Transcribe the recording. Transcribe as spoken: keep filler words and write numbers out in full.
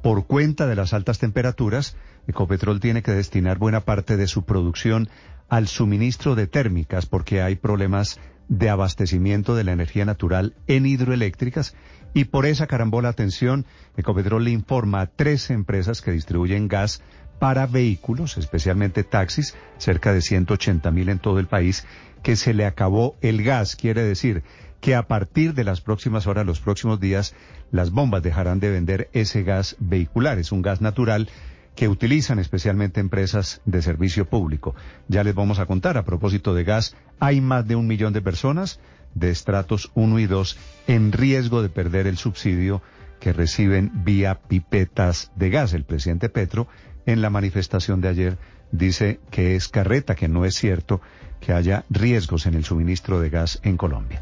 por cuenta de las altas temperaturas, Ecopetrol tiene que destinar buena parte de su producción al suministro de térmicas porque hay problemas de abastecimiento de la energía natural en hidroeléctricas y por esa carambola atención, Ecopetrol le informa a tres empresas que distribuyen gas para vehículos, especialmente taxis, cerca de ciento ochenta mil en todo el país, que se le acabó el gas. Quiere decir que a partir de las próximas horas, los próximos días, las bombas dejarán de vender ese gas vehicular. Es un gas natural que utilizan especialmente empresas de servicio público. Ya les vamos a contar, a propósito de gas, hay más de un millón de personas de estratos uno y dos en riesgo de perder el subsidio que reciben vía pipetas de gas. El presidente Petro, en la manifestación de ayer, dice que es carreta, que no es cierto que haya riesgos en el suministro de gas en Colombia.